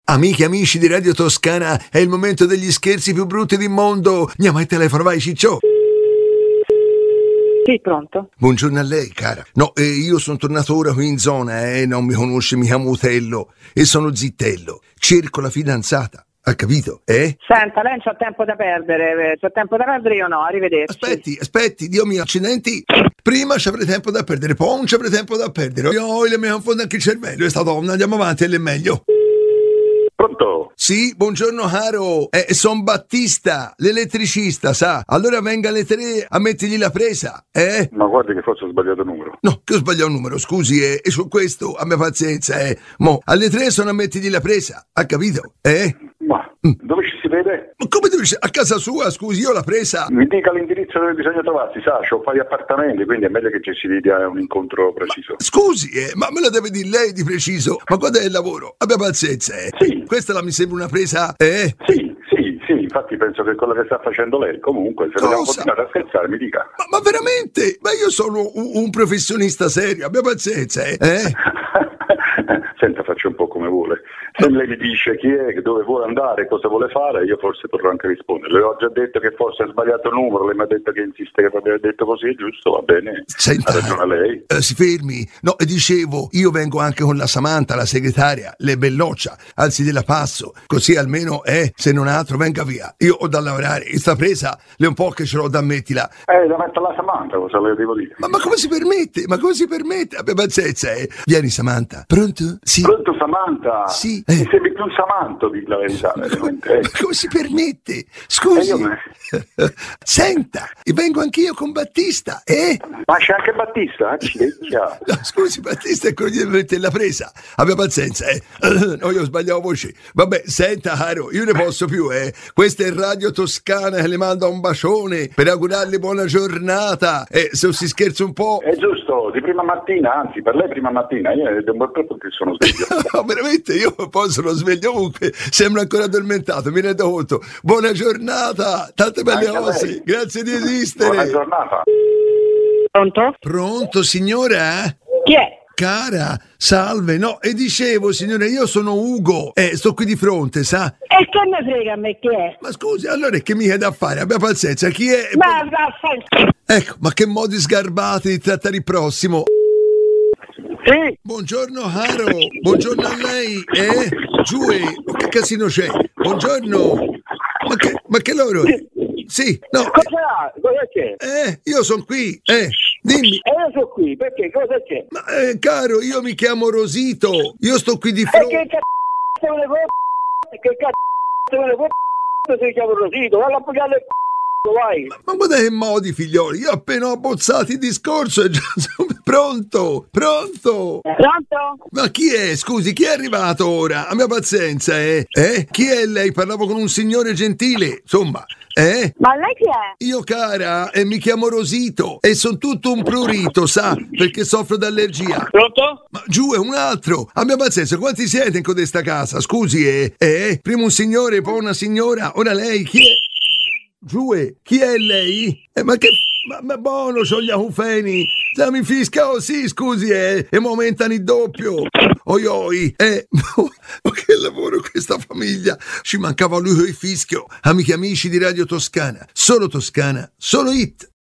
Amiche e amici di Radio Toscana, è il momento degli scherzi più brutti del mondo. Andiamo al telefono, vai Ciccio. Sì, pronto? Buongiorno a lei, cara. No, io sono tornato ora qui in zona, non mi conosce, mi chiamo Utello e sono Zittello. Cerco la fidanzata. Ha capito, Senta, lei non c'ha tempo da perdere. C'ho tempo da perdere io no, arrivederci. Aspetti, Dio mio, accidenti. Prima ci avrei tempo da perdere, poi non ci avrei tempo da perdere. Io mi confondo anche il cervello, è stato, andiamo avanti, è meglio. Pronto? Sì, buongiorno caro, son Battista, l'elettricista, sa? Allora venga alle 3 a mettergli la presa, Ma guardi che forse ho sbagliato il numero. No, che ho sbagliato il numero, scusi, e su questo abbia pazienza, Mo, alle 3 sono a mettergli la presa, ha capito, Ma dove ci si vede? Ma come devi a casa sua, scusi, io l'ho presa. Mi dica l'indirizzo dove bisogna trovarsi, sa? C'ho un paio di appartamenti, quindi è meglio che ci si dia un incontro preciso. Scusi, ma me lo deve dire lei di preciso, ma quando è il lavoro? Abbia pazienza, Sì. Questa mi sembra una presa, Sì, infatti penso che è quello che sta facendo lei. Comunque, se vogliamo continuare a scherzare, mi dica. Ma veramente? Ma io sono un professionista serio, abbia pazienza, Senta, faccio un po' come vuole. Se lei mi dice chi è, dove vuole andare, cosa vuole fare, io forse potrò anche rispondere. Le ho già detto che forse ha sbagliato il numero, lei mi ha detto che insiste che aveva detto così, giusto, va bene. Senta, ha ragione lei. Si fermi. No, dicevo, io vengo anche con la Samantha, la segretaria, le belloccia, alzi della passo, così almeno, se non altro, venga via. Io ho da lavorare, e sta presa, le un po' che ce l'ho da ammettila. Da mettere la Samantha, cosa le devo dire? Ma come si permette? Ma come si permette? Abbia pazienza, Vieni Samantha. Pronto? Sì. Pronto Samantha? Sì. Mi sembri più un Samanto, di la verità, veramente. Ma come si permette? Scusi. Senta, vengo anch'io con Battista, Ma c'è anche Battista, accidentia. No, scusi, Battista è quello di mettere la presa. Abbia pazienza, No, io ho sbagliato voce. Vabbè, senta, caro, io ne posso più, Questa è Radio Toscana che le manda un bacione per augurarle buona giornata. Se si scherza un po'. È giusto, di prima mattina, anzi, per lei prima mattina, io è un bel po' che sono sveglio. No, veramente, io poi sono sveglio comunque, sembra ancora addormentato, mi rendo conto. Buona giornata, tante belle cose, grazie di esistere. Buona giornata. Pronto? Pronto, signora? Chi è? Cara, salve, no, e dicevo, signore, io sono Ugo, sto qui di fronte, sa? E che me frega a me chi è? Ma scusi, allora è che mi è da fare, abbia pazienza, chi è? Ma vaffanculo. Ecco, ma che modi sgarbati di trattare il prossimo. Sì. Buongiorno caro, buongiorno a lei, Giù, che casino c'è? Buongiorno, ma che loro è? Sì, no. Cosa c'è? Io sono qui, dimmi. Io sono qui, perché? Cosa c'è? Ma caro, io mi chiamo Rosito, io sto qui di fronte. Che cazzo me ne può? Che cazzo me ne può? Si chiama Rosito, vai a pagare il vai. Ma guarda che modi, figlioli, io appena ho abbozzato il discorso e già sono pronto. Pronto? Ma chi è? Scusi, chi è arrivato ora? Abbia pazienza, Chi è lei? Parlavo con un signore gentile, insomma, Ma lei chi è? Io, cara, mi chiamo Rosito e sono tutto un prurito, sa, perché soffro d'allergia. Pronto? Ma giù è un altro. Abbia pazienza, quanti siete in questa casa? Scusi, prima un signore, poi una signora, ora lei, chi è? Giù, chi è lei? Ma che... Ma buono, c'ho gli acufeni. Se mi fisca sì, scusi, e mo aumentano il doppio. Oi, ma che lavoro questa famiglia. Ci mancava lui con il fischio. Amici di Radio Toscana. Solo Toscana, solo hit.